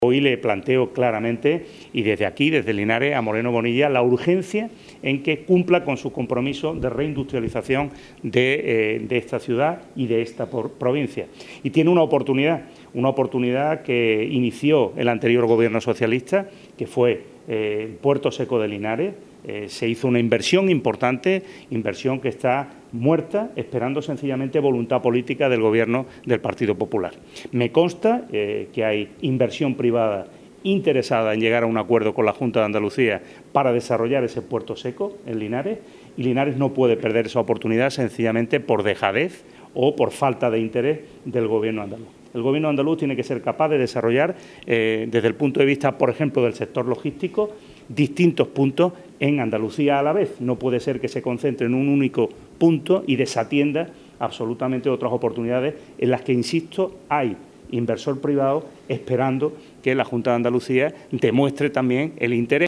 Hoy le planteo claramente, y desde aquí, desde Linares, a Moreno Bonilla, la urgencia en que cumpla con su compromiso de reindustrialización de esta ciudad y de esta provincia. Y tiene una oportunidad que inició el anterior Gobierno socialista, que fue el Puerto Seco de Linares. Se hizo una inversión importante, inversión que está muerta, esperando sencillamente voluntad política del Gobierno del Partido Popular. Me consta que hay inversión privada interesada en llegar a un acuerdo con la Junta de Andalucía para desarrollar ese puerto seco en Linares, y Linares no puede perder esa oportunidad sencillamente por dejadez o por falta de interés del Gobierno andaluz. El Gobierno andaluz tiene que ser capaz de desarrollar, desde el punto de vista, por ejemplo, del sector logístico, distintos puntos en Andalucía a la vez. No puede ser que se concentre en un único punto y desatienda absolutamente otras oportunidades en las que, insisto, hay inversor privado esperando que la Junta de Andalucía demuestre también el interés.